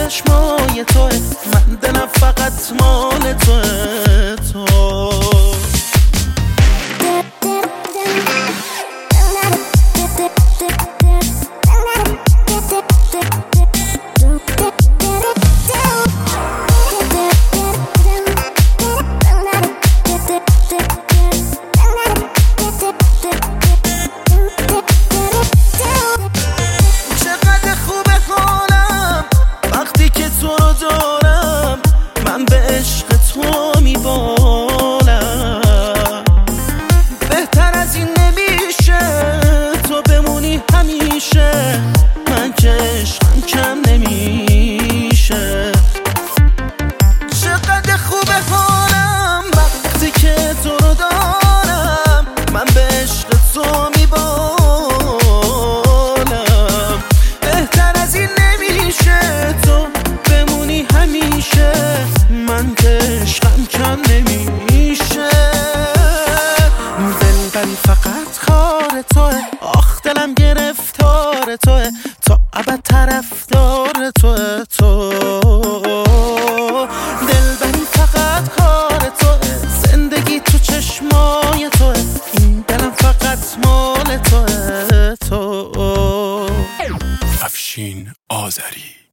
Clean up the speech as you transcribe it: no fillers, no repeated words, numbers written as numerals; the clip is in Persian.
چشمای توه، من دلم فقط مال توه تو. من که عشقم کم نمیشه، چقدر خوبه حالم وقتی که تو رو دارم، من به عشق تو میبالم. بهتر از این نمیشه تو بمونی همیشه، من که عشقم کم نمیشه. دلبری فقط کار توه، آخ دلم گرفتار توه، تا ابد طرفدار توه تو. دلبری فقط کار توه، زندگی تو چشمای توه، این دلم فقط مال توه تو. افشین آذری.